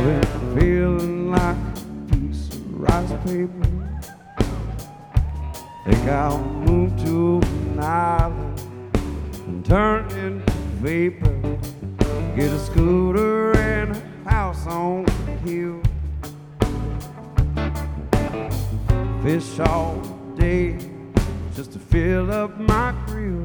been feeling like a piece of rice paper. Think I'll move to an island and turn into vapor. Get a scooter and a house on the hill. Fish all day just to fill up my grill.